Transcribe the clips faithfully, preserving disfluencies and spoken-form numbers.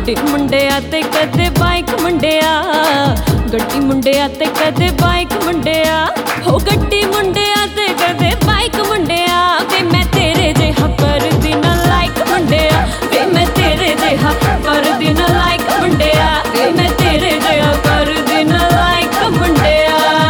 ਗੱਡੀ ਮੁੰਡਿਆ ਤੇ ਕਦੇ ਬਾਈਕ ਮੁੰਡਿਆ, ਗੱਡੀ ਮੁੰਡਿਆ ਤੇ ਕਦੇ ਬਾਈਕ ਮੁੰਡਿਆ, ਹੋ ਗੱਡੀ ਮੁੰਡਿਆ ਤੇ ਕਦੇ ਬਾਈਕ ਮੁੰਡਿਆ। ਵੇ ਮੈਂ ਤੇਰੇ ਜਿਹਾ ਕਰਦੀ ਨਾ ਲਾਈਕ ਮੁੰਡਿਆ, ਵੇ ਮੈਂ ਤੇਰੇ ਜਿਹਾ ਕਰਦੀ ਨਾ ਲਾਈਕ ਮੁੰਡਿਆ, ਵੇ ਮੈਂ ਤੇਰੇ ਜਿਹਾ ਕਰਦੀ ਨਾ ਲਾਈਕ ਮੁੰਡਿਆ।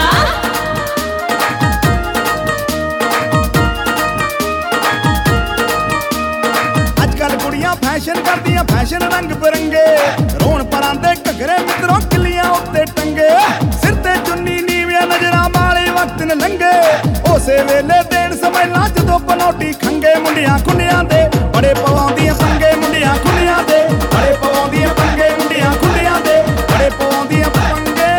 फैशन करदियां फैशन रंग बिरंगे, रोण परांदे घगरे मित्रों किलियां उत्ते टंगे, सिर ते चुन्नी नीवियां नजरां वाले वक्त न लंघे। उसे वेले देण समझना जदों पनौटी खंगे, मुंडियां खुंडियां दे बड़े पवाउंदियां पंगे, मुंडियां खुंडियां दे बड़े पवाउंदियां पंगे, मुंडियां खुंडियां दे बड़े पवाउंदियां पंगे।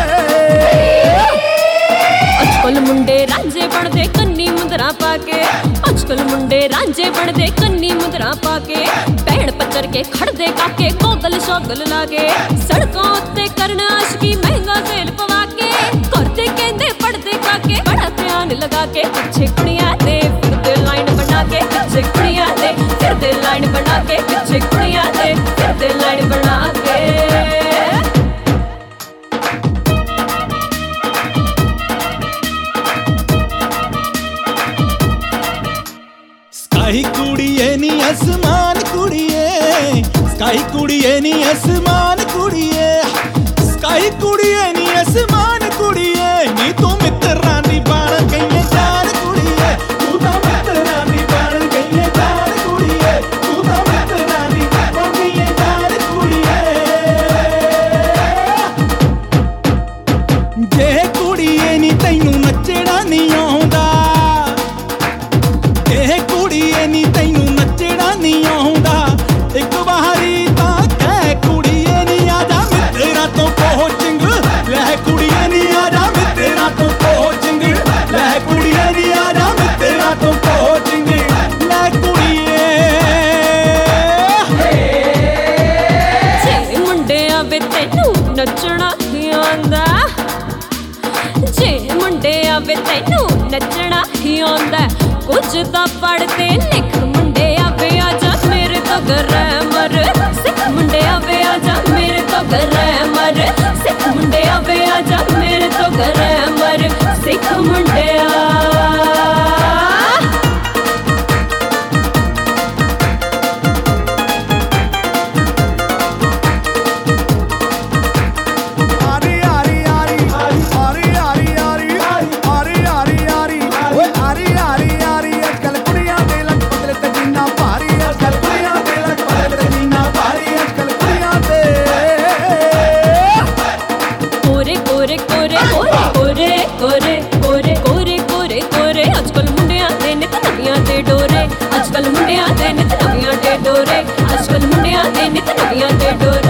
अजकल मुंडे रांझे बनदे कन्नी मुंदरा पाके, अजकल मुंडे रांझे बनदे कन्नी मुंदरा पाके, भैण पत्थर के खड़दे काके गोगल शोगल लागे, सड़कों उत्ते करना आशकी महंगा तेल पवा के, करदे कहंदे पढ़दे काके बड़ा ध्यान लगा के, पीछे कुड़ियां दे फिरदे लाइन बना के, पीछे कुड़ियां दे फिरदे लाइन बना के, पीछे कुड़ियां दे फिरदे लाइन बना के। स्काई कुड़िए नी आसमान कुड़िए, स्काई कुड़िए नी आसमान कुड़िए, स्काई कुड़िए नी आसमान कुड़िए, नी तू मित्तरां दी बन गई जान कुड़िए, तू तां मित्तरां दी बन गई जान कुड़िए, तू तां मित्तरां दी बन गई जान कुड़िए। जे कुड़िए नी तैनू नचना नहीं आउंदा, ਇਹ ਕੁੜੀਏ ਨੀ ਤੈਨੂੰ ਨੱਚਣਾ ਨਹੀਂ ਆਉਂਦਾ, ਇੱਕ ਵਾਰੀ ਤਾਂ ਕਹਿ ਕੁੜੀਏ ਨੀ ਆਜਾ ਮਿੱਤਰਾਂ ਤੋਂ ਕੋਚਿੰਗ ਲੈ, ਕੁੜੀਏ ਨੀ ਆਜਾ ਮਿੱਤਰਾਂ ਤੋਂ ਕੋਚਿੰਗ ਲੈ, ਕੁੜੀਏ ਨੀ ਆਜਾ ਮਿੱਤਰਾਂ ਤੋਂ ਕੋਚਿੰਗ ਲੈ ਕੁੜੀਏ। ਜੇ ਮੁੰਡਿਆਂ ਵੇ ਤੈਨੂੰ ਨੱਚਣਾ ਹੀ ਆਉਂਦਾ, ਜੇ ਮੁੰਡਿਆਂ ਵੇ ਤੈਨੂੰ ਨੱਚਣਾ ਹੀ ਆਉਂਦਾ, ਕੁਝ ਤਾਂ ਪੜ੍ਹਦੇ ਲਿਖ ਮੁੰਡਿਆ ਵੇ ਆਜਾ ਮੇਰੇ ਤੋਂ ਗਰੈਮਰ ਸਿੱਖ, ਮੁੰਡਿਆ ਵੇ ਆਜਾ ਮੇਰੇ ਤੋਂ ਗਰੈਮਰ ਸਿੱਖ, ਮੁੰਡਿਆ ਵੇ ਆਜਾ ਮੇਰੇ ਤੋਂ ਗਰੈਮਰ ਸਿੱਖ ਮੁੰਡਿਆ। ਕੋਰੇ ਕੋਰੇ ਕੋਰੇ ਕੋਰੇ ਕੋਰੇ ਕੋਰੇ ਕੋਰੇ ਕੋਰੇ ਅਜਕਲ ਮੁੰਡਿਆਂ ਦੇ ਨਿਤ ਨਵੀਆਂ ਦੇ ਡੋਰੇ, ਅਜਕਲ ਮੁੰਡਿਆਂ ਦੇ ਨਿਤ ਨਵੀਆਂ ਦੇ ਡੋਰੇ, ਅਜਕਲ ਮੁੰਡਿਆਂ ਦੇ ਨਿਤ ਨਵੀਆਂ ਦੇ ਡੋਰੇ।